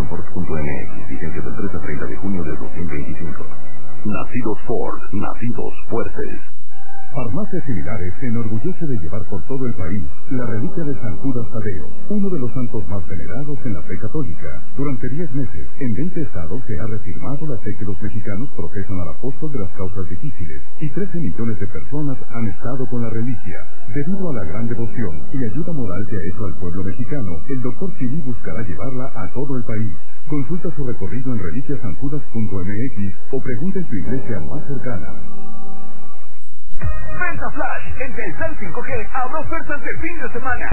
Imports.mx, vigencia del 3 a 30 de junio de 2025. Nacidos Ford, nacidos fuertes. Farmacias Similares se enorgullece de llevar por todo el país la reliquia de San Judas Tadeo, uno de los santos más venerados en la fe católica. Durante 10 meses, en 20 estados se ha reafirmado la fe que los mexicanos profesan al apóstol de las causas difíciles, y 13 millones de personas han estado con la reliquia. Debido a la gran devoción y ayuda moral que ha hecho al pueblo mexicano, el Dr. Simi buscará llevarla a todo el país. Consulta su recorrido en reliquiasanjudas.mx o pregunta en tu iglesia más cercana. Venta Flash en Telcel 5G, habrá ofertas de fin de semana.